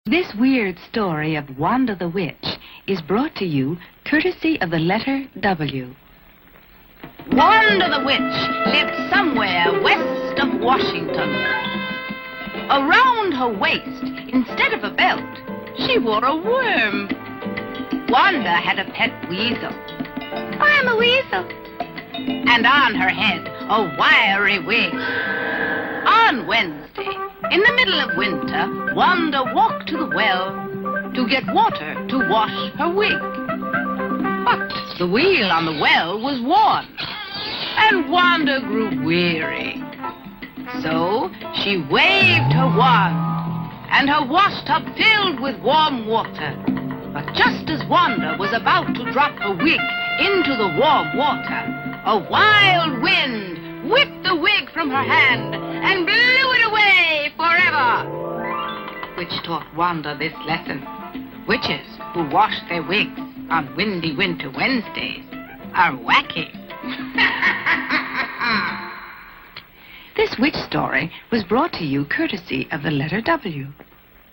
This weird story of Wanda the Witch is brought to you courtesy of the letter W. Wanda the Witch lived somewhere west of Washington. Around her waist, instead of a belt, she wore a worm. Wanda had a pet weasel. I'm a weasel. And on her head, a wiry wig. On Wednesday, in the middle of winter, Wanda walked to the well to get water to wash her wig. But the wheel on the well was worn, and Wanda grew weary. So she waved her wand, and her washtub filled with warm water. But just as Wanda was about to drop her wig into the warm water, a wild wind whipped the wig from her hand and blew it away forever. Which taught Wanda this lesson. Witches who wash their wigs on windy winter Wednesdays are wacky. This witch story was brought to you courtesy of the letter W.